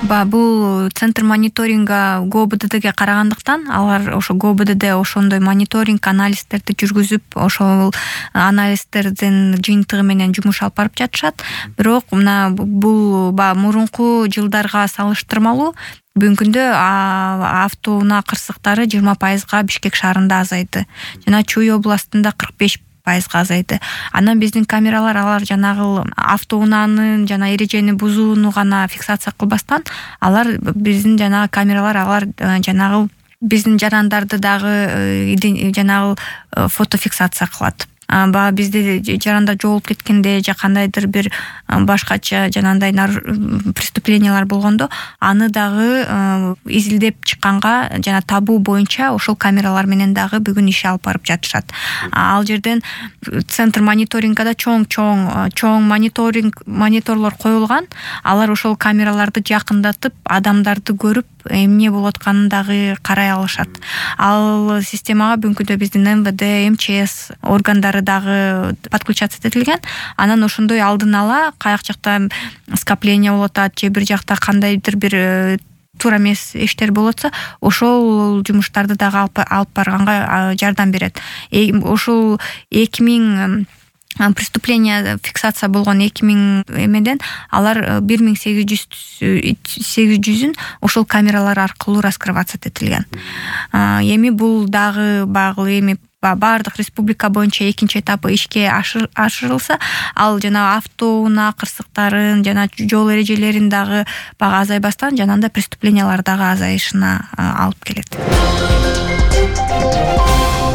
Бул центр мониторинга ГОБДДге карагандыктан алар ошо ГОБДД ошондой мониторинг анализдерди жүргүзүп, ошол анализдердин жыйынтыгы менен жумуш алып барып жатышат. Бирок мына бул мурунку жылдарга салыштырмалуу бүгүнкү күндө автоунаа кырсыктары 20% Бишкек шаарында азайды. Жана Чуй областында 45% азайды. Анан биздин камералар алар жанагы автоунаанын жана эрежени бузууну гана фиксация кылбастан, алар биздин жанагы камералар алар жанагы биздин жарандарды дагы жанагы фотофиксация кылат. Бизде жарандар жоголуп кеткенде же кандайдыр бир башкача жанандай преступлениялар болгондо аны дагы изилдеп чыкканга жана табуу боюнча ошол камералар менен дагы бүгүн иш алып барып жатышат. Ал жерден центр мониторингада чоң мониторлор коюлган. Алар ошол камераларды жакындатып, адамдарды көрүп, эмне болуп атканын дагы карай алышат. Ал системага бүгүнкү күндө биздин МВД, МЧС органдары дагы подключаться этилген. Анан ошондой алдын ала каяк жакта скопление болуп атат, же бир жакта кандайдыр бир туура эмес иштер болуп атса, ошол жумуштарды дагы алып барганга жардам берет. Ошол 2000 преступление фиксация болгон 2000 эмеден алар 1800-ün ошол камералар аркылуу раскрываться этилген. Эми бул дагы эми баардык республика боюнча экинчи этапы ишке ашырылса, ал жана автоунаа кырсыктарын жана жол эрежелерин дагы азайбастан жанагындай преступлениялар дагы азайышына алып келет.